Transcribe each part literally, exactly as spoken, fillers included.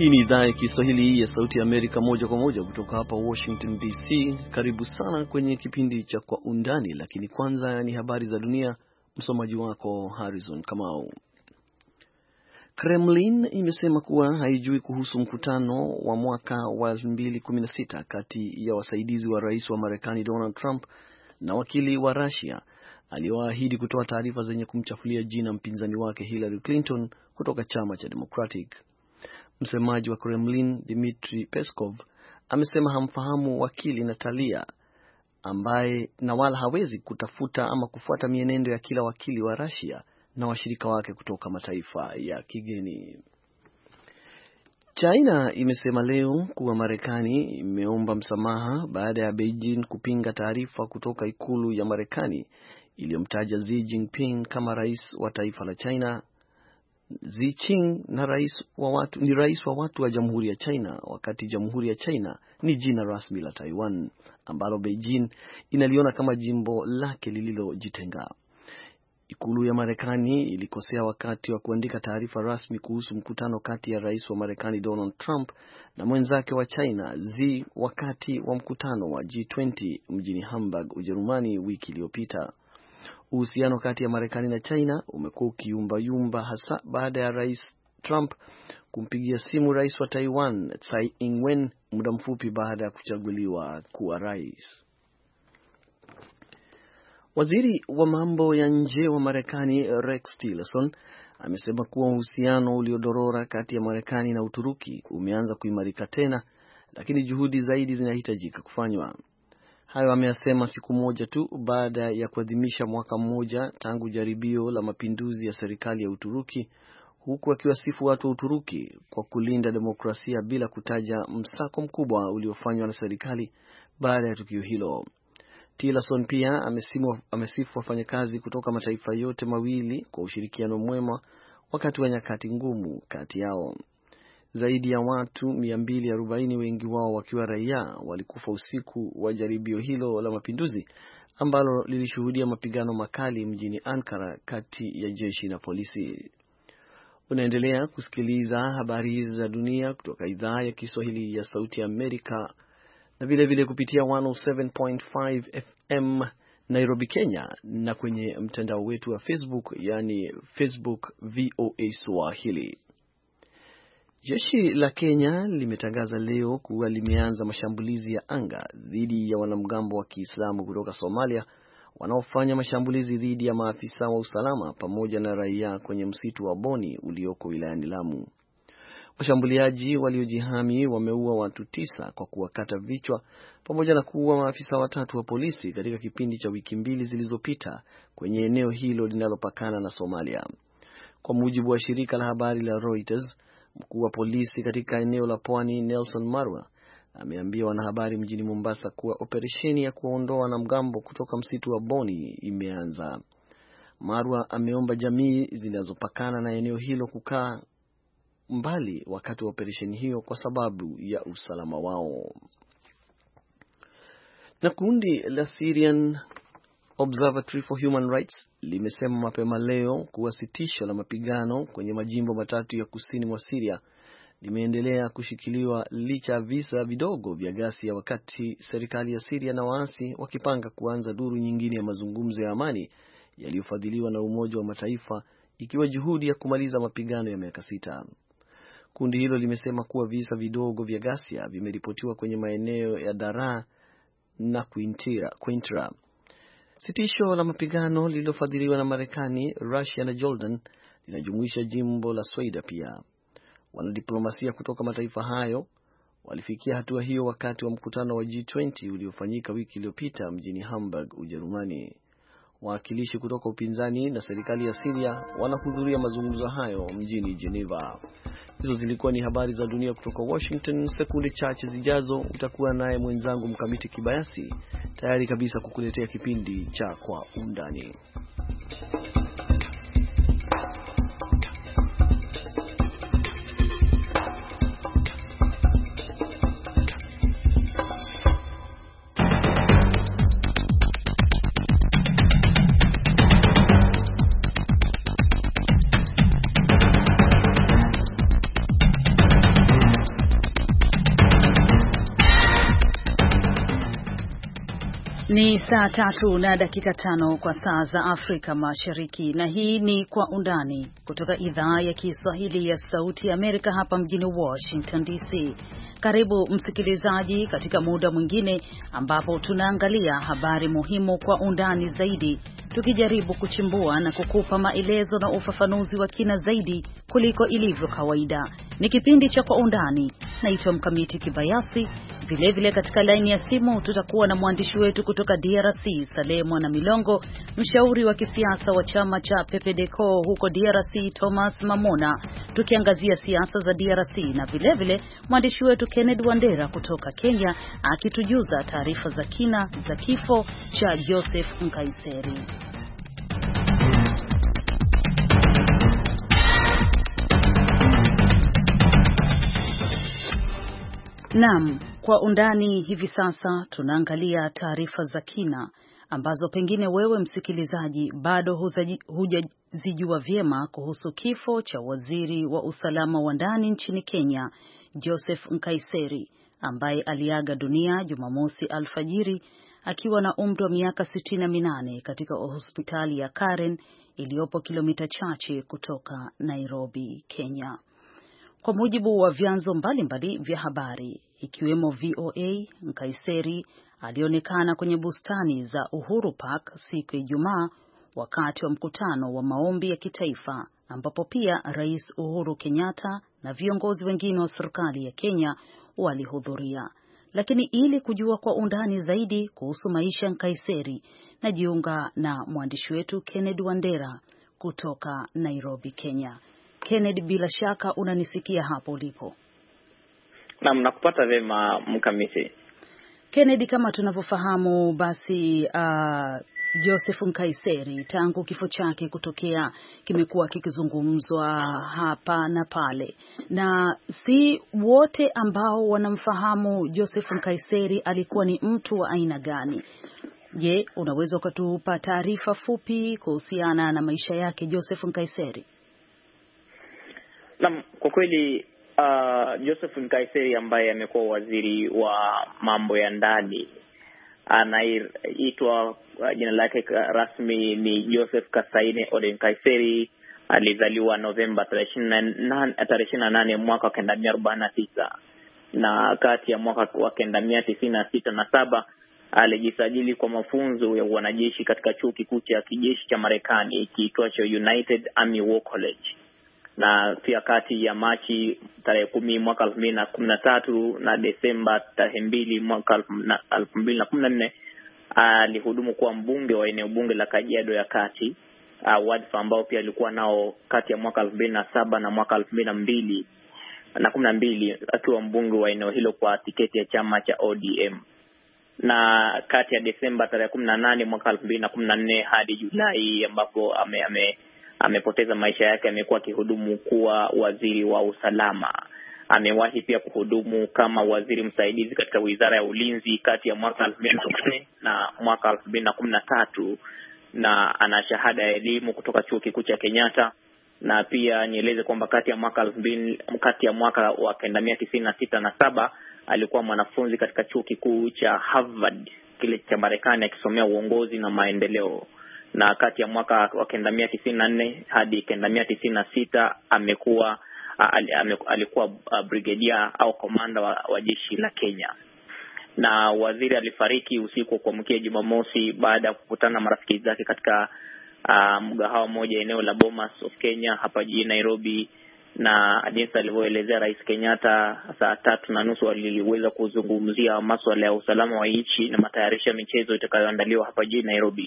Hii ni idhaa ya Kiswahili ya Sauti ya Amerika moja kwa moja kutoka hapa Washington D C. Karibu sana kwenye kipindi cha Kwa Undani, lakini kwanza ni habari za dunia. Msomaji wako Harrison Kamau. Kremlin imesema kuwa haijui kuhusu mkutano wa mwaka wa elfu mbili kumi na sita kati ya wasaidizi wa rais wa Marekani Donald Trump na wakili wa Russia aliyoahidi kutoa taarifa zenye kumchafulia jina mpinzani wake Hillary Clinton kutoka chama cha Democratic. Msemaji wa Kremlin Dmitry Peskov amesema hamfahamu wakili Natalia ambaye na wala hawezi kutafuta ama kufuata mienendo ya kila wakili wa Russia na washirika wake kutoka mataifa ya kigeni. China imesema leo kuwa Marekani imeomba msamaha baada ya Beijing kupinga taarifa kutoka ikulu ya Marekani iliyomtaja Xi Jinping kama rais wa taifa la China. Xi Jinping na rais wa watu, ni rais wa watu wa Jamhuri ya China, wakati Jamhuri ya China ni jina rasmi la Taiwan ambalo Beijing inaliona kama jimbo lake lililojitenga. Ikulu ya Marekani ilikosea wakati wa kuandika taarifa rasmi kuhusu mkutano kati ya rais wa Marekani Donald Trump na mwenzake wa China Xi wakati wa mkutano wa G twenty mjini Hamburg, Ujerumani wiki iliyopita. Uhusiano kati ya Marekani na China umekuwa ukiyumba yumba hasa baada ya rais Trump kumpigia simu rais wa Taiwan Tsai Ing-wen muda mfupi baada ya kuchaguliwa kuwa rais. Waziri wa mambo ya nje wa Marekani Rex Tillerson amesema kuwa uhusiano uliodorora kati ya Marekani na Uturuki umeanza kuimarika tena, lakini juhudi zaidi zinahitajika kufanywa. Hayo ameyasema siku moja tu baada ya kuadhimisha mwaka mmoja tangu jaribio la mapinduzi ya serikali ya Uturuki, huku akiwasifu watu wa Uturuki kwa kulinda demokrasia bila kutaja msako mkubwa uliofanywa na serikali baada ya tukio hilo. Tillerson pia amesimu, amesifu wafanyakazi kutoka mataifa yote mawili kwa ushirikiano mwema wakati wa nyakati ngumu kati yao. Zaidi ya watu mia mbili arobaini, wengi wao wakiwa raia, walikufa usiku wa jaribio hilo la mapinduzi ambalo lilishuhudia mapigano makali mjini Ankara kati ya jeshi na polisi. Unaendelea kusikiliza habari hizi za dunia kutoka idhaa ya Kiswahili ya Sauti ya Amerika na vile vile kupitia one oh seven point five F M Nairobi, Kenya, na kwenye mtandao wetu wa Facebook, yani Facebook V O A Swahili. Jeshi la Kenya limetangaza leo kuwa limeanza mashambulizi ya anga dhidi ya wanamgambo wa Kiislamu kutoka Somalia wanaofanya mashambulizi dhidi ya maafisa wa usalama pamoja na raia kwenye msitu wa Boni ulioko wilayani Lamu. Washambuliaji waliojihami wameua watu tisa kwa kuwakata vichwa pamoja na kuua maafisa watatu wa polisi katika kipindi cha wiki mbili zilizopita kwenye eneo hilo linalopakana na Somalia. Kwa mujibu wa shirika la habari la Reuters, mkuu wa polisi katika eneo la Pwani Nelson Marwa ameambia wanahabari mjini Mombasa kuwa operesheni ya kuondoa wanamgambo kutoka msitu wa Boni imeanza. Marwa ameomba jamii zinazopakana na eneo hilo kukaa mbali wakati wa operesheni hiyo kwa sababu ya usalama wao. Na kundi la Syrian Observatory for Human Rights limesema mapema leo kuwa sitisho la mapigano kwenye majimbo matatu ya kusini mwa Syria limeendelea kushikiliwa licha visa vidogo vya ghasia, wakati serikali ya Syria na waasi wakipanga kuanza duru nyingine ya mazungumzo ya amani yaliyofadhiliwa na Umoja wa Mataifa, ikiwa juhudi ya kumaliza mapigano ya miaka sita. Kundi hilo limesema kuwa visa vidogo vya ghasia vimeripotiwa kwenye maeneo ya Daraa na Quintra. Sitisho la mapigano lililofadhiliwa na Marekani, Russia na Jordan linajumuisha jimbo la Sweida pia. Wanadiplomasia kutoka mataifa hayo walifikia hatua hiyo wakati wa mkutano wa G twenty uliofanyika wiki iliyopita mjini Hamburg, Ujerumani. Wawakilishi kutoka upinzani na serikali ya Syria wanahudhuria mazungumzo hayo mjini Geneva. Hizo zilikuwa ni habari za dunia kutoka Washington. Sekunde chache zijazo utakuwa naye mwenzangu Mkamiti Kibayasi, tayari kabisa kukuletea kipindi cha Kwa Undani. Ni saa tatu na dakika tano kwa saa za Afrika Mashariki, na hii ni Kwa Undani kutoka idhaa ya Kiswahili ya Sauti ya Amerika hapa mjini Washington D C. Karibu msikilizaji katika muda mwingine ambapo tunaangalia habari muhimu kwa undani zaidi, tukijaribu kuchimbua na kukupa maelezo na ufafanuzi wa kina zaidi kuliko ilivyo kawaida. Ni kipindi cha Kwa Undani. Naitwa Mkamiti Kibayasi. Vile vile katika laini ya simu tutakuwa na mwandishi wetu kutoka D R C, Saleh Mwana Milongo, mshauri wa kisiasa wa chama cha P P D C O huko D R C, Thomas Mamona, tukiangazia siasa za D R C, na vile vile mwandishi wetu Kennedy Wandera kutoka Kenya akitujuza taarifa za kina za kifo cha Joseph Nkaiseri. Naam, Kwa Undani hivi sasa tunaangalia taarifa za kina ambazo pengine wewe msikilizaji bado hujazijua vyema kuhusu kifo cha waziri wa usalama wa ndani nchini Kenya, Joseph Nkaiseri, ambaye aliaga dunia Jumamosi alfajiri akiwa na umri wa miaka sitini na minane katika hospitali ya Karen iliyopo kilomita chache kutoka Nairobi, Kenya. Kwa mujibu wa vyanzo mbalimbali vya habari ikiwemo V O A, Nkaiseri alionekana kwenye bustani za Uhuru Park siku ya Ijumaa wakati wa mkutano wa maombi ya kitaifa, ambapo pia Rais Uhuru Kenyatta na viongozi wengine wa serikali ya Kenya walihudhuria. Lakini ili kujua kwa undani zaidi kuhusu maisha ya Nkaiseri, najiunga na mwandishi wetu Kennedy Wandera kutoka Nairobi, Kenya. Kennedy, bila shaka unanisikia hapo ulipo? Naam, nakupata vema Mkamiti. Kennedy, kama tunavyofahamu basi uh, Joseph Nkaiseri tangu kifo chake kutokea kimekuwa kikizungumzwa hapa na pale, na si wote ambao wanamfahamu Joseph Nkaiseri alikuwa ni mtu wa aina gani. Je, unaweza ukatupa taarifa fupi kuhusiana na maisha yake Joseph Nkaiseri? Naam, kwa kweli uh, Joseph Nkaiseri ambaye amekuwa waziri wa mambo ya ndani, anaitwa uh, jina lake rasmi ni Joseph Kasaine Ode Nkaiseri. Alizaliwa Novemba tarehe ishirini na nane mwaka wa kenda mia arobaini na tisa, na kati ya mwaka wa kenda mia tisini na sita na saba alijisajili kwa mafunzo ya wanajeshi katika chuo kikuu cha kijeshi cha Marekani kiitwacho United Army War College. Na pia kati ya Machi tarehe kumi mwaka elfu mbili na kumi na tatu na Desemba tarehe mbili mwaka elfu mbili na kumi na nne alihudumu kuwa mbunge wa eneo bunge la Kajiado ya Kati, uh, wadhifa ambao pia alikuwa nao kati ya mwaka elfu mbili na saba na mwaka elfu mbili na mbili na kumi na mbili, akiwa mbunge wa eneo hilo kwa tiketi ya chama cha O D M. Na kati ya Desemba tarehe kumi na nane mwaka elfu mbili na kumi na nne hadi Julai ambapo ame, ame amepoteza maisha yake, amekuwa akihudumu kuwa waziri wa usalama. Amewahi pia kuhudumu kama waziri msaidizi katika Wizara ya Ulinzi kati ya mwaka elfu mbili na nne na mwaka elfu mbili na kumi na tatu, na ana shahada ya elimu kutoka Chuo Kikuu cha Kenyatta. Na pia nieleze kwamba kati ya mwaka elfu mbili kati ya mwaka wa kenda mia tisini na sita na saba alikuwa mwanafunzi katika Chuo Kikuu cha Harvard kile cha Marekani akisomea uongozi na maendeleo. Na kati ya mwaka wa kenda mia tisini na nne hadi kenda mia tisini na sita amekuwa alikuwa brigadier au komanda wa, wa jeshi la Kenya. Na waziri alifariki usiku wa kuamkia Jumamosi baada ya kukutana na marafiki zake katika uh, mgahawa mmoja eneo la Bomas of Kenya hapa jijini Nairobi. Na jinsi alivyoelezea Rais Kenyatta, saa tatu na nusu waliweza kuzungumzia masuala ya usalama wa nchi na matayarisho ya michezo itakayoandaliwa hapa jijini Nairobi.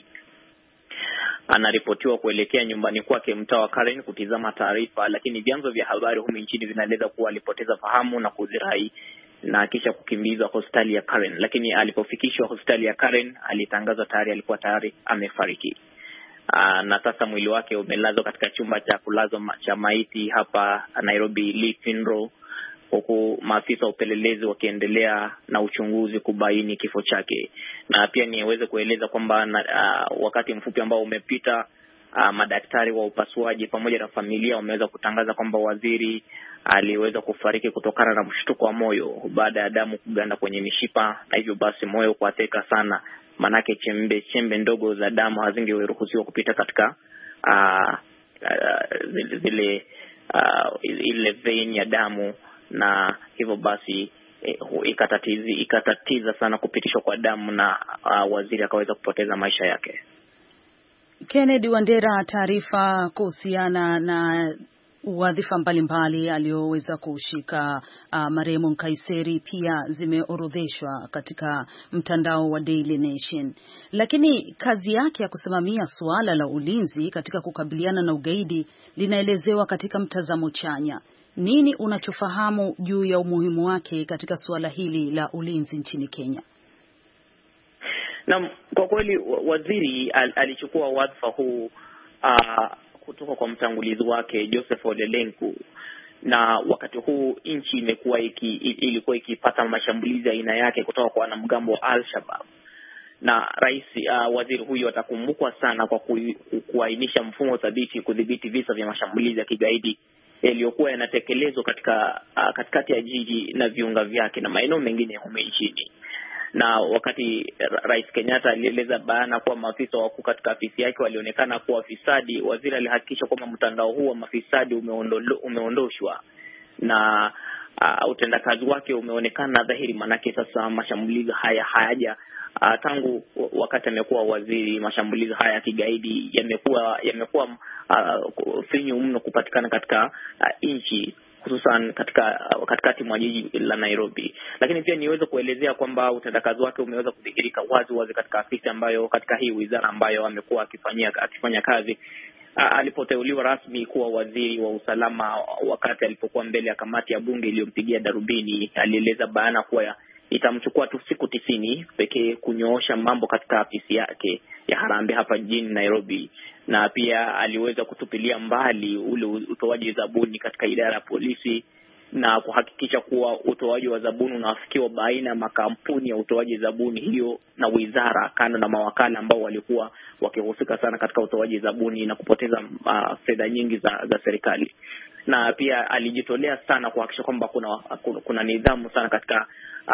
Anaripotiwa kuelekea nyumbani kwake mtaa wa Karen kutizama taarifa, lakini vyanzo vya habari humu nchini vinaeleza kuwa alipoteza fahamu na kuzirai na kisha kukimbizwa hospitali ya Karen. Lakini alipofikishwa hospitali ya Karen alitangazwa tayari alikuwa tayari amefariki. Aa, na sasa mwili wake umelazwa katika chumba cha kulazwa cha maiti hapa Nairobi Lee Funeral, huku maafisa wa upelelezi wakiendelea na uchunguzi kubaini kifo chake. Na pia niweze kueleza kwamba uh, wakati mfupi ambao umepita uh, madaktari wa upasuaji pamoja na familia wameweza kutangaza kwamba waziri aliweza kufariki kutokana na mshtuko wa moyo baada ya damu kuganda kwenye mishipa, na hivyo basi moyo kuathirika sana, manake chembe chembe ndogo za damu hazingeruhusiwa kupita katika uh, uh, zile uh, ile vein ya damu, na hivyo basi eh, ikatatiza ikatatiza sana kupitishwa kwa damu, na uh, waziri akaweza kupoteza maisha yake. Kennedy Wandera, taarifa kuhusiana na wadhifa mbalimbali aliyoweza kushika uh, marehemu Nkaissery pia zimeorodheshwa katika mtandao wa Daily Nation, lakini kazi yake ya kusimamia suala la ulinzi katika kukabiliana na ugaidi linaelezewa katika mtazamo chanya. Nini unachofahamu juu ya umuhimu wake katika suala hili la ulinzi nchini Kenya? Na kwa kweli waziri al, alichukua wadhifa huu uh, kutoka kwa mtangulizi wake Joseph Ole Lenku, na wakati huu nchi imekuwa iki, ilikuwa ikipata mashambulizi aina yake kutoka kwa wanamgambo wa Al-Shabaab, na rais uh, waziri huyu atakumbukwa sana kwa ku, kuainisha mfumo thabiti kudhibiti visa vya mashambulizi ya kigaidi yaliyokuwa yanatekelezwa katika uh, katikati ya jiji na viunga vyake na maeneo mengine huko nchini. Na wakati Rais Kenyatta alieleza bayana kuwa maafisa wakuu katika afisi yake walionekana kuwa wafisadi, waziri alihakikisha kwamba mtandao huu wa mafisadi umeondo, umeondoshwa na uh, utendakazi wake umeonekana dhahiri, manake sasa mashambulizi haya hayaja uh, tangu wakati amekuwa waziri, mashambulizi haya ya kigaidi yamekuwa yamekuwa uh, finyu mno kupatikana katika uh, nchi, hususan katika katikati mwa jiji la Nairobi. Lakini pia niweze kuelezea kwamba utendakazi wake umeweza kudhihirika wazi wazi katika afisi ambayo, katika hii wizara ambayo amekuwa akifanyia akifanya kazi. Alipoteuliwa rasmi kuwa waziri wa usalama, wakati alipokuwa mbele ya kamati ya bunge iliyompigia darubini, alieleza bayana kuwa itamchukua tu siku tisini pekee kunyoosha mambo katika afisi yake ya Harambee hapa jijini Nairobi, na pia aliweza kutupilia mbali ule utoaji zabuni katika idara ya polisi na kuhakikisha kuwa utoaji wa zabuni unafikiwa baina ya makampuni ya utoaji zabuni hiyo na wizara, kando na mawakala ambao walikuwa wakihusika sana katika utoaji zabuni na kupoteza uh, fedha nyingi za, za serikali. Na pia alijitolea sana kuhakikisha kwamba kuna, kuna kuna nidhamu sana katika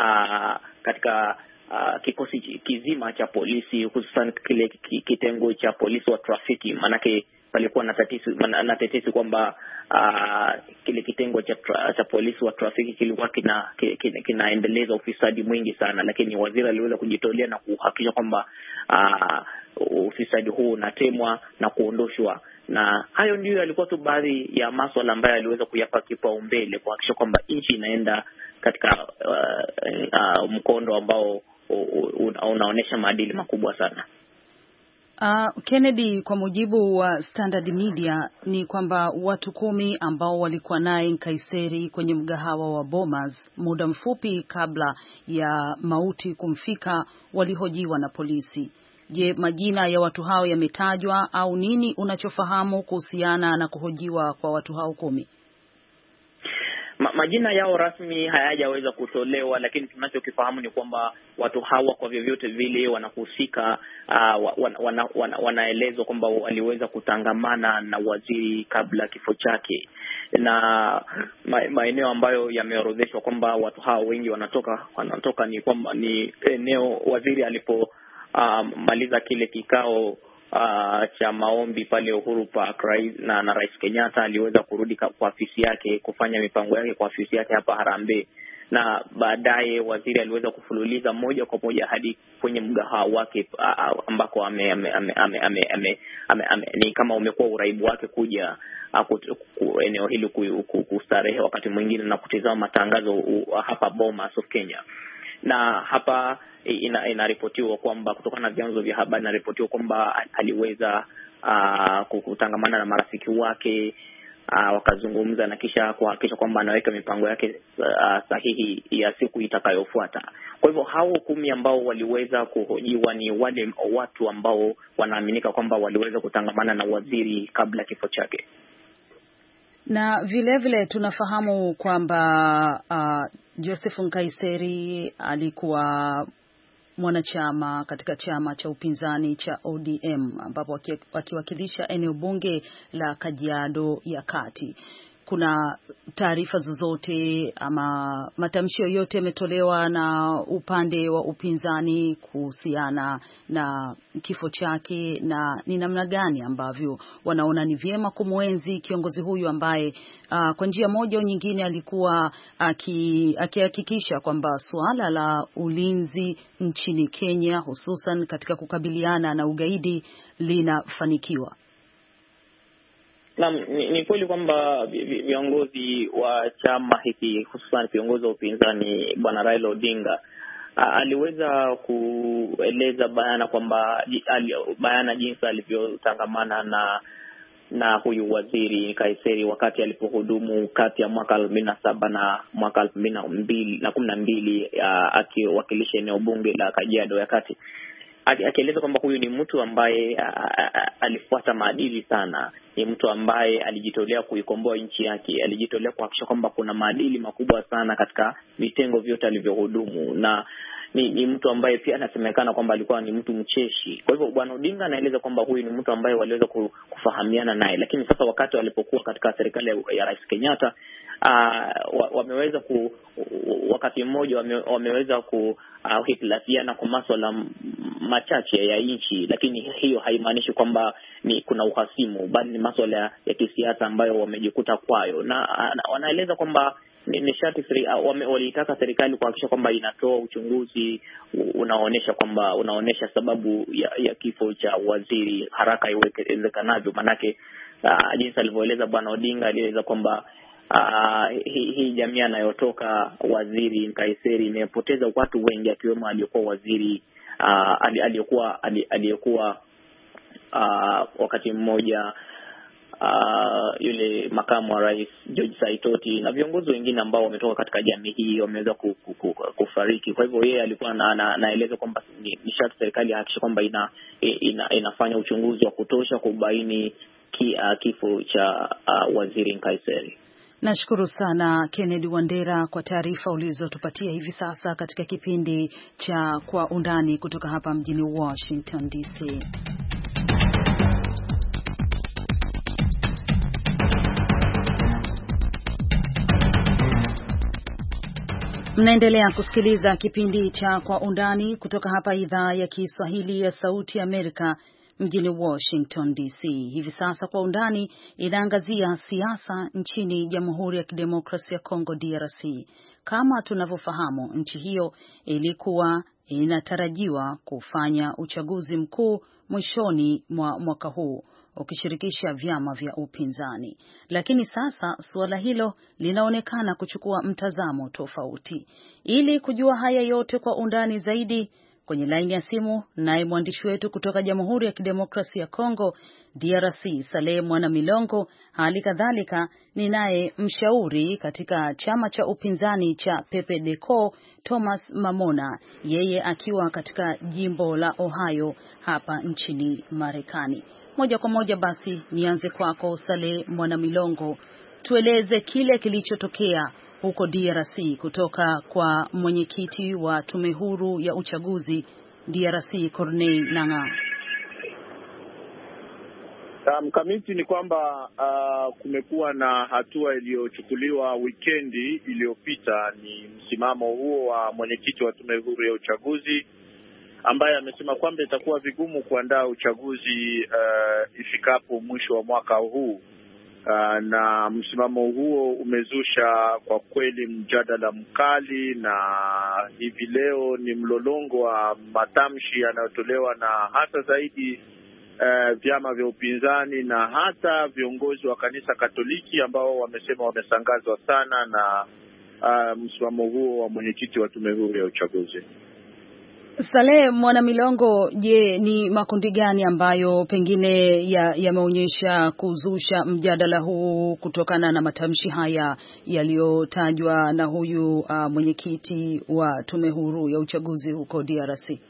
uh, katika uh, kikosi kizima cha polisi, hususan kile kitengo cha polisi wa trafiki, manake palikuwa na tetesi na tetesi kwamba uh, kile kitengo cha cha polisi wa trafiki kilikuwa kina kinaendeleza kina ufisadi mwingi sana, lakini waziri aliweza kujitolea na kuhakikisha kwamba uh, ufisadi huu unatemwa na kuondoshwa. Na hayo ndio yalikuwa tu baadhi ya masuala ambayo aliweza kuyapa kipaumbele kuhakikisha kwamba nchi inaenda katika uh, uh, mkondo ambao unaonesha maadili makubwa sana. Uh, Kennedy, kwa mujibu wa Standard Media ni kwamba watu kumi ambao walikuwa naye Nkaissery kwenye mgahawa wa Bomas muda mfupi kabla ya mauti kumfika walihojiwa na polisi. Je, majina ya watu hao yametajwa au nini unachofahamu kuhusiana na kuhojiwa kwa watu hao kumi? Ma, majina yao rasmi hayajaweza kutolewa, lakini tunachokifahamu ni kwamba watu hawa kwa vyovyote vile wanahusika, uh, wana, wana, wana, wanaelezwa kwamba waliweza kutangamana na waziri kabla kifo chake, na ma, maeneo ambayo yameorodheshwa kwamba watu hawa wengi wanatoka wanatoka ni kwamba ni eneo waziri alipo uh, maliza kile kikao Uh, cha maombi pale Uhuru Park, rais na, na Rais Kenyatta aliweza kurudi kwa afisi yake kufanya mipango yake kwa afisi yake hapa Harambee, na baadaye waziri aliweza kufululiza moja kwa moja hadi kwenye mgahawa wake uh, ambako ame, ame, ame, ame, ame, ame, ame, ame, ni kama umekuwa uraibu wake kuja uh, eneo hili kustarehe wakati mwingine na kutizama matangazo uh, hapa Bomas of Kenya. Na hapa ina, inaripotiwa kwamba kutokana na vyanzo vya habari inaripotiwa kwamba aliweza uh, kutangamana na marafiki wake uh, wakazungumza na kisha kuhakikisha kwamba anaweka mipango yake uh, sahihi ya siku itakayofuata. Kwa hivyo hao kumi ambao waliweza kuhojiwa ni wale watu ambao wanaaminika kwamba waliweza kutangamana na waziri kabla kifo chake. Na vile vile tunafahamu kwamba uh, Joseph Nkaissery alikuwa mwanachama katika chama cha upinzani cha O D M, ambapo akiwakilisha eneo bunge la Kajiado ya Kati. Kuna taarifa zozote ama matamshi yoyote yametolewa na upande wa upinzani kuhusiana na kifo chake, na ni namna gani ambavyo wanaona ni vyema kumwenzi kiongozi huyu ambaye uh, kwa njia moja au nyingine alikuwa akihakikisha kwamba suala la ulinzi nchini Kenya, hususan katika kukabiliana na ugaidi, linafanikiwa? Naam, ni, ni kweli kwamba viongozi wa chama hiki, hususan viongozi wa upinzani, Bwana Raila Odinga aliweza kueleza bayana kwamba bayana jinsi alivyotangamana na na huyu waziri Kaiseri wakati alipohudumu kati ya mwaka elfu mbili na saba na mwaka elfu mbili na kumi na mbili akiwakilisha eneo bunge la Kajiado ya Kati, akieleza kwamba huyu ni mtu ambaye alifuata maadili sana, ni mtu ambaye alijitolea kuikomboa nchi yake, alijitolea kuhakikisha kwamba kuna maadili makubwa sana katika vitengo vyote alivyohudumu, na ni, ni mtu ambaye pia anasemekana kwamba alikuwa ni mtu mcheshi. Kwa hivyo Bwana Odinga anaeleza kwamba huyu ni mtu ambaye waliweza kufahamiana naye, lakini sasa wakati walipokuwa katika serikali ya Rais Kenyatta, uh, wameweza ku wakati mmoja wame, wameweza kuhitilafiana uh, kwa masuala machache ya nchi, lakini hiyo haimaanishi kwamba ni kuna uhasimu, bali ni masuala ya, ya kisiasa ambayo wamejikuta kwayo, na, na wanaeleza kwamba ni sharti walitaka serikali kuhakikisha kwamba inatoa uchunguzi unaoonyesha kwamba unaonesha sababu ya, ya kifo cha waziri haraka iwezekanavyo. Manake uh, jinsi alivyoeleza Bwana Odinga, alieleza kwamba uh, hii hi jamii anayotoka waziri Kaiseri imepoteza watu wengi, akiwemo aliyekuwa waziri uh, aliyekuwa aliyekuwa uh, wakati mmoja Uh, yule makamu wa rais George Saitoti na viongozi wengine ambao wametoka katika jamii hii wameweza kufariki. Kwa hivyo yeye alikuwa na, na, naeleza kwamba ni sharti serikali hakikisha kwamba ina, ina inafanya uchunguzi wa kutosha kubaini ki, uh, kifo cha uh, waziri Kaiseri. Nashukuru sana Kennedy Wandera kwa taarifa ulizotupatia hivi sasa katika kipindi cha Kwa Undani kutoka hapa mjini Washington D C. Mnaendelea kusikiliza kipindi cha Kwa Undani kutoka hapa idhaa ya Kiswahili ya Sauti ya Amerika mjini Washington D C. Hivi sasa Kwa Undani inaangazia siasa nchini Jamhuri ya Kidemokrasia ya Kongo D R C. Kama tunavyofahamu, nchi hiyo ilikuwa inatarajiwa kufanya uchaguzi mkuu mwishoni mwa mwaka huu ukishirikisha vyama vya upinzani, lakini sasa suala hilo linaonekana kuchukua mtazamo tofauti. Ili kujua haya yote kwa undani zaidi, kwenye laini ya simu naye mwandishi wetu kutoka Jamhuri ya Kidemokrasia ya Kongo D R C, Saleh Mwanamilongo. Hali kadhalika ni naye mshauri katika chama cha upinzani cha P P D C O, Thomas Mamona, yeye akiwa katika jimbo la Ohio hapa nchini Marekani. Moja kwa moja basi nianze kwako Saleh Mwanamilongo, tueleze kile kilichotokea huko D R C kutoka kwa mwenyekiti wa tume huru ya uchaguzi D R C Corneille Nangaa. Mkamiti, ni kwamba uh, kumekuwa na hatua iliyochukuliwa wikendi iliyopita. Ni msimamo huo wa mwenyekiti wa tume huru ya uchaguzi ambaye amesema kwamba itakuwa vigumu kuandaa uchaguzi uh, ifikapo mwisho wa mwaka huu. Uh, na msimamo huo umezusha kwa kweli mjadala mkali, na hivi leo ni mlolongo wa matamshi yanayotolewa na hasa zaidi uh, vyama vya upinzani na hata viongozi wa kanisa Katoliki ambao wamesema wamesangazwa sana na uh, msimamo huo wa mwenyekiti wa tume huru ya uchaguzi. Saleh Mwanamilongo, je, ni makundi gani ambayo pengine yameonyesha ya kuzusha mjadala huu kutokana na matamshi haya yaliyotajwa na huyu uh, mwenyekiti wa tume huru ya uchaguzi huko D R C?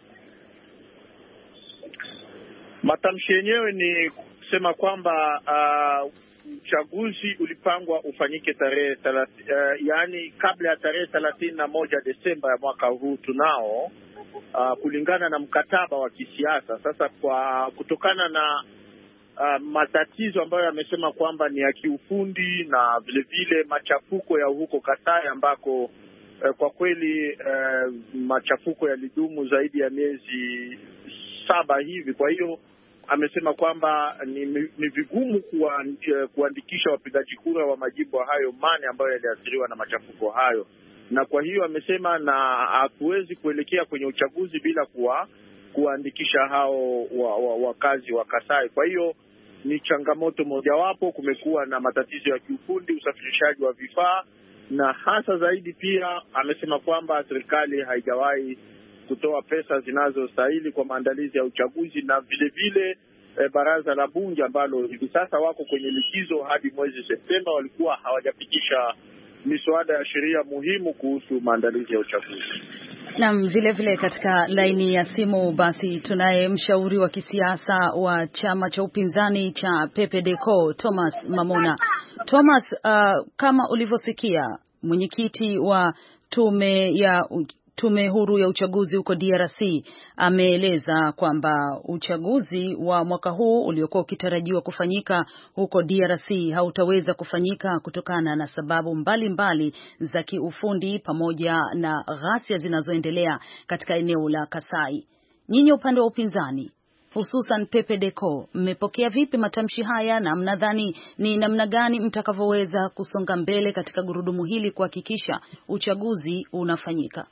Matamshi yenyewe ni kusema kwamba uh, uchaguzi ulipangwa ufanyike tarehe uh, yaani kabla ya tarehe thelathini na moja Desemba ya mwaka huu tunao, uh, kulingana na mkataba wa kisiasa. Sasa kwa kutokana na uh, matatizo ambayo yamesema kwamba ni ya kiufundi na vile vile machafuko ya huko Kasai ambako uh, kwa kweli uh, machafuko yalidumu zaidi ya miezi saba hivi. Kwa hiyo amesema kwamba ni, ni vigumu kuwa, kuandikisha wapigaji kura wa majimbo hayo mane ambayo yaliathiriwa na machafuko hayo, na kwa hiyo amesema na hatuwezi kuelekea kwenye uchaguzi bila kuwa kuandikisha hao wakazi wa, wa, wa Kasai. Kwa hiyo ni changamoto mojawapo. Kumekuwa na matatizo ya kiufundi, usafirishaji wa vifaa, na hasa zaidi pia amesema kwamba serikali haijawahi kutoa pesa zinazostahili kwa maandalizi ya uchaguzi, na vile vile e, baraza la bunge ambalo hivi sasa wako kwenye likizo hadi mwezi Septemba walikuwa hawajapitisha miswada ya sheria muhimu kuhusu maandalizi ya uchaguzi. Naam, vile vile katika laini ya simu basi tunaye mshauri wa kisiasa wa chama cha upinzani cha P P D C O Thomas Mamona. Thomas, uh, kama ulivyosikia mwenyekiti wa tume ya Tume huru ya uchaguzi huko D R C ameeleza kwamba uchaguzi wa mwaka huu uliokuwa ukitarajiwa kufanyika huko D R C hautaweza kufanyika kutokana na sababu mbalimbali mbali za kiufundi pamoja na ghasia zinazoendelea katika eneo la Kasai. Nyinyi upande wa upinzani hususan P P D C O mmepokea vipi matamshi haya, na mnadhani ni namna gani mtakavyoweza kusonga mbele katika gurudumu hili kuhakikisha uchaguzi unafanyika?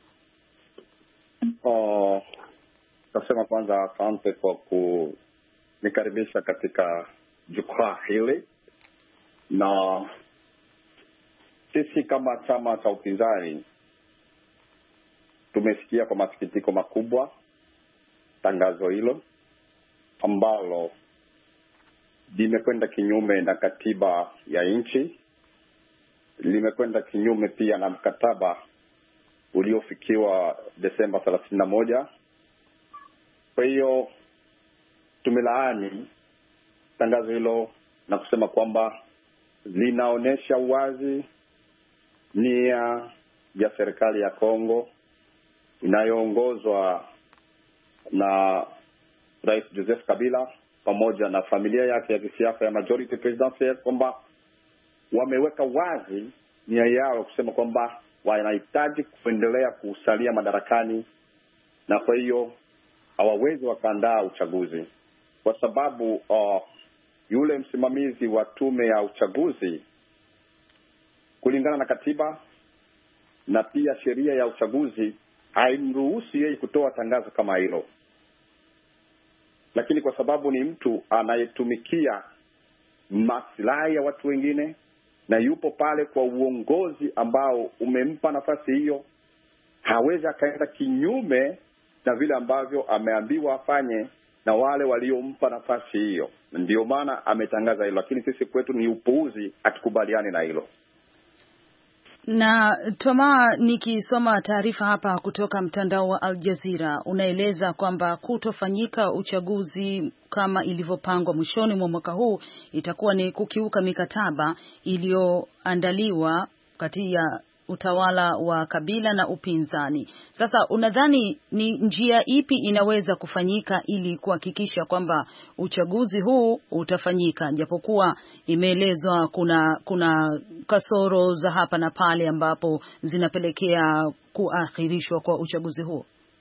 Uh, nasema kwanza asante kwa kunikaribisha katika jukwaa hili, na sisi kama chama cha upinzani tumesikia kwa masikitiko makubwa tangazo hilo ambalo limekwenda kinyume na katiba ya nchi, limekwenda kinyume pia na mkataba uliofikiwa Desemba thelathini na moja. Kwa hiyo tumelaani tangazo hilo na kusema kwamba linaonesha wazi nia ya serikali ya Kongo inayoongozwa na Rais Joseph Kabila pamoja na familia yake ya kisiasa ya majority presidential, kwamba wameweka wazi nia yao kusema kwamba wanahitaji kuendelea kusalia madarakani, na kwa hiyo hawawezi wakaandaa uchaguzi kwa sababu uh, yule msimamizi wa tume ya uchaguzi kulingana na katiba na pia sheria ya uchaguzi haimruhusu yeye kutoa tangazo kama hilo, lakini kwa sababu ni mtu anayetumikia maslahi ya watu wengine na yupo pale kwa uongozi ambao umempa nafasi hiyo, hawezi akaenda kinyume na vile ambavyo ameambiwa afanye na wale waliompa nafasi hiyo. Ndio maana ametangaza hilo, lakini sisi kwetu ni upuuzi, hatukubaliani na hilo. Na Toma, nikisoma taarifa hapa kutoka mtandao wa Al Jazeera, unaeleza kwamba kutofanyika uchaguzi kama ilivyopangwa mwishoni mwa mwaka huu itakuwa ni kukiuka mikataba iliyoandaliwa kati ya utawala wa Kabila na upinzani. Sasa unadhani ni njia ipi inaweza kufanyika ili kuhakikisha kwamba uchaguzi huu utafanyika, japokuwa imeelezwa kuna kuna kasoro za hapa na pale ambapo zinapelekea kuahirishwa kwa uchaguzi huu?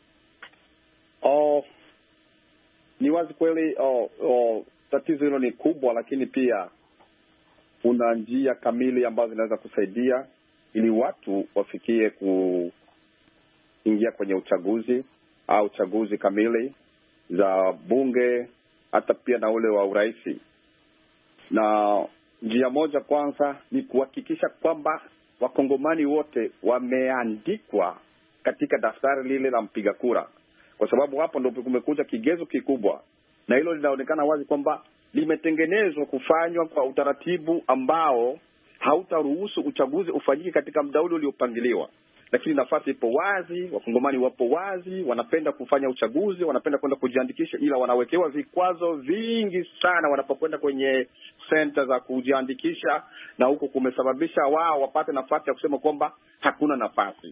Oh, ni wazi kweli oh, oh, tatizo hilo ni kubwa, lakini pia kuna njia kamili ambazo zinaweza kusaidia ili watu wafikie kuingia kwenye uchaguzi au uchaguzi kamili za bunge hata pia na ule wa urais. Na njia moja kwanza ni kuhakikisha kwamba wakongomani wote wameandikwa katika daftari lile la mpiga kura, kwa sababu hapo ndio kumekuja kigezo kikubwa, na hilo linaonekana wazi kwamba limetengenezwa kufanywa kwa utaratibu ambao hautaruhusu uchaguzi ufanyike katika muda ule uliopangiliwa. Lakini nafasi ipo wazi, wakongomani wapo wazi, wanapenda kufanya uchaguzi, wanapenda kwenda kujiandikisha, ila wanawekewa vikwazo vingi sana wanapokwenda kwenye center za kujiandikisha, na huko kumesababisha wao wapate nafasi ya kusema kwamba hakuna nafasi.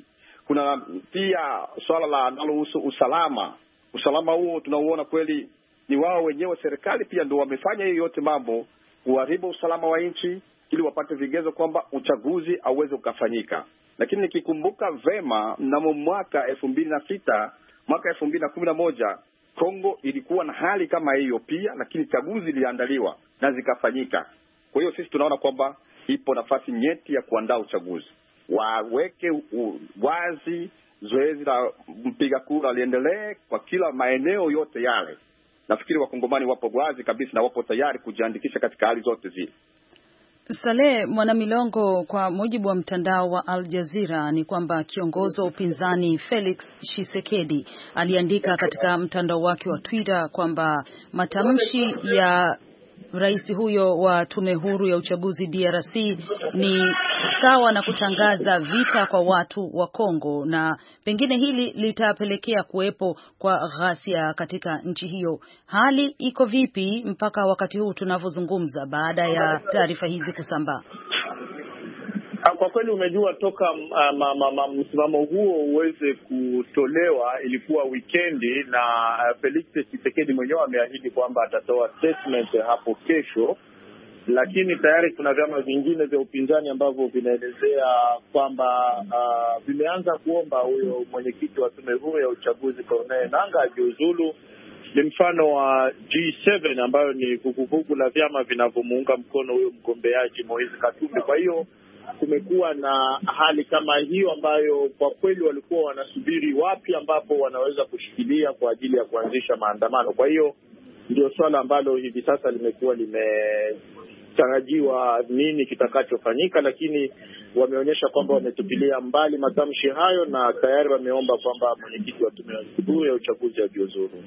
Kuna pia swala la linalohusu usalama. Usalama huo tunauona kweli ni wao wenyewe, serikali pia ndio wamefanya hiyo yote mambo kuharibu usalama wa nchi ili wapate vigezo kwamba uchaguzi auweze ukafanyika. Lakini nikikumbuka vema, mnamo mwaka elfu mbili na sita, mwaka elfu mbili na kumi na moja, Kongo ilikuwa na hali kama hiyo pia, lakini chaguzi iliandaliwa na zikafanyika. Kwa hiyo sisi tunaona kwamba ipo nafasi nyeti ya kuandaa uchaguzi. Waweke wazi zoezi la mpiga kura liendelee kwa kila maeneo yote yale. Nafikiri wakongomani wapo wazi kabisa na wapo tayari kujiandikisha katika hali zote zile. Saleh Mwanamilongo, kwa mujibu wa mtandao wa Al Jazeera ni kwamba kiongozi wa upinzani Felix Tshisekedi aliandika katika mtandao wake wa Twitter kwamba matamshi ya rais huyo wa tume huru ya uchaguzi D R C ni sawa na kutangaza vita kwa watu wa Kongo, na pengine hili litapelekea kuwepo kwa ghasia katika nchi hiyo. Hali iko vipi mpaka wakati huu tunavyozungumza baada ya taarifa hizi kusambaa? Kwa kweli umejua toka uh, ma, ma, ma, msimamo huo uweze kutolewa ilikuwa weekendi, na uh, Felix Tshisekedi mwenyewe ameahidi kwamba atatoa statement hapo kesho, lakini tayari kuna vyama vingine vya upinzani ambavyo vinaelezea kwamba uh, vimeanza kuomba huyo mwenyekiti wa tume huyo ya uchaguzi Corneille Nangaa ajiuzulu. Ni mfano wa G saba ambayo ni vuguvugu la vyama vinavyomuunga mkono huyo mgombeaji Moise Katumbi. Kwa hiyo kumekuwa na hali kama hiyo ambayo kwa kweli walikuwa wanasubiri wapi ambapo wanaweza kushikilia kwa ajili ya kuanzisha maandamano. Kwa hiyo ndio swala ambalo hivi sasa limekuwa limetarajiwa nini kitakachofanyika, lakini wameonyesha kwamba wametupilia mbali matamshi hayo na tayari wameomba kwamba mwenyekiti wa tume ya uchaguzi ajiuzulu.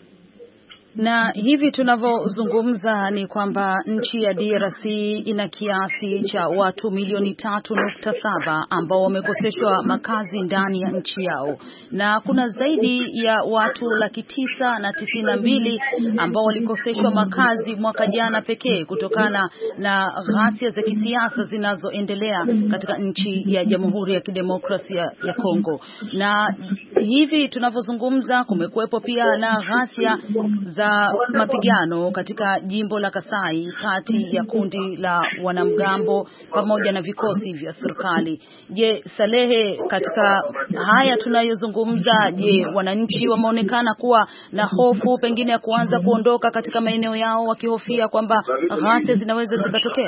Na hivi tunavyozungumza ni kwamba nchi ya D R C ina kiasi cha watu milioni tatu nukta saba ambao wamekoseshwa makazi ndani ya nchi yao, na kuna zaidi ya watu laki tisa na tisini na mbili ambao walikoseshwa makazi mwaka jana pekee kutokana na ghasia za kisiasa zinazoendelea katika nchi ya Jamhuri ya Kidemokrasia ya Kongo. Na hivi tunavyozungumza kumekuwepo pia na ghasia za mapigano katika jimbo la Kasai kati ya kundi la wanamgambo pamoja na vikosi vya serikali. Je, Salehe, katika haya tunayozungumza, je, wananchi wameonekana kuwa na hofu pengine ya kuanza kuondoka katika maeneo yao wakihofia kwamba ghasia zinaweza zikatokea?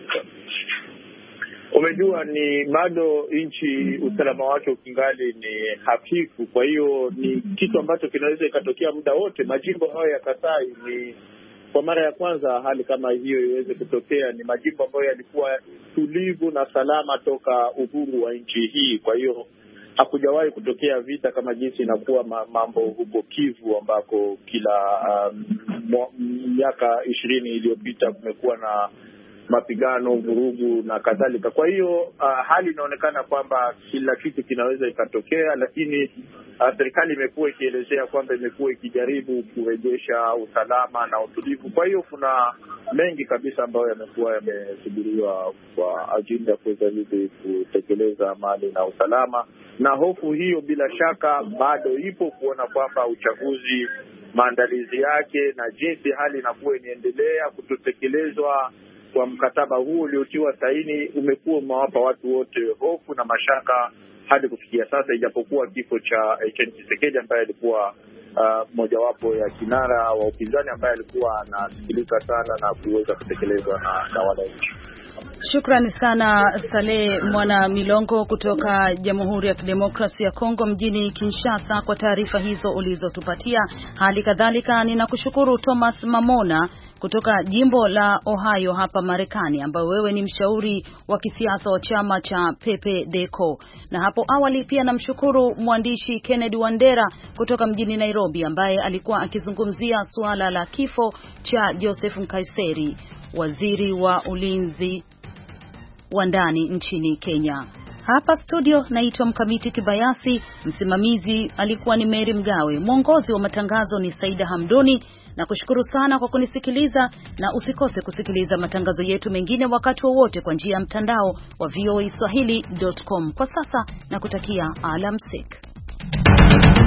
Umejua ni bado nchi usalama wake ukingali ni hafifu, kwa hiyo ni kitu ambacho kinaweza ikatokea muda wote. Majimbo hayo ya Kasai ni kwa mara ya kwanza hali kama hiyo iweze kutokea. Ni majimbo ambayo yalikuwa tulivu na salama toka uhuru wa nchi hii, kwa hiyo hakujawahi kutokea vita kama jinsi inakuwa mambo huko Kivu ambako kila miaka um, ishirini iliyopita kumekuwa na mapigano, vurugu na kadhalika. Kwa hiyo uh, hali inaonekana kwamba kila kitu kinaweza ikatokea, lakini uh, serikali imekuwa ikielezea kwamba imekuwa ikijaribu kurejesha usalama na utulivu. Kwa hiyo kuna mengi kabisa ambayo yamekuwa yamesubiriwa kwa ajili ya kuweza hivi kutekeleza amani na usalama, na hofu hiyo bila shaka bado ipo kuona kwamba uchaguzi, maandalizi yake na jinsi hali inakuwa inaendelea kutotekelezwa kwa mkataba huu uliotiwa saini umekuwa umewapa watu wote hofu na mashaka hadi kufikia sasa, ijapokuwa kifo cha Etienne Tshisekedi ambaye alikuwa uh, mojawapo ya kinara wa upinzani ambaye alikuwa anasikilika sana na kuweza kutekelezwa na, na wananchi. Shukrani sana Saleh Mwanamilongo kutoka Jamhuri ya Kidemokrasia ya Kongo mjini Kinshasa kwa taarifa hizo ulizotupatia. Hali kadhalika ninakushukuru Thomas Mamona kutoka jimbo la Ohio hapa Marekani, ambao wewe ni mshauri wa kisiasa wa chama cha Pepe Deco. Na hapo awali pia namshukuru mwandishi Kennedy Wandera kutoka mjini Nairobi, ambaye alikuwa akizungumzia suala la kifo cha Joseph Nkaiseri, waziri wa ulinzi wa ndani nchini Kenya. Hapa studio naitwa Mkamiti Kibayasi, msimamizi alikuwa ni Mary Mgawe, mwongozi wa matangazo ni Saida Hamdoni. Na kushukuru sana kwa kunisikiliza, na usikose kusikiliza matangazo yetu mengine wakati wowote kwa njia ya mtandao wa voa swahili dot com. Kwa sasa nakutakia alamsik.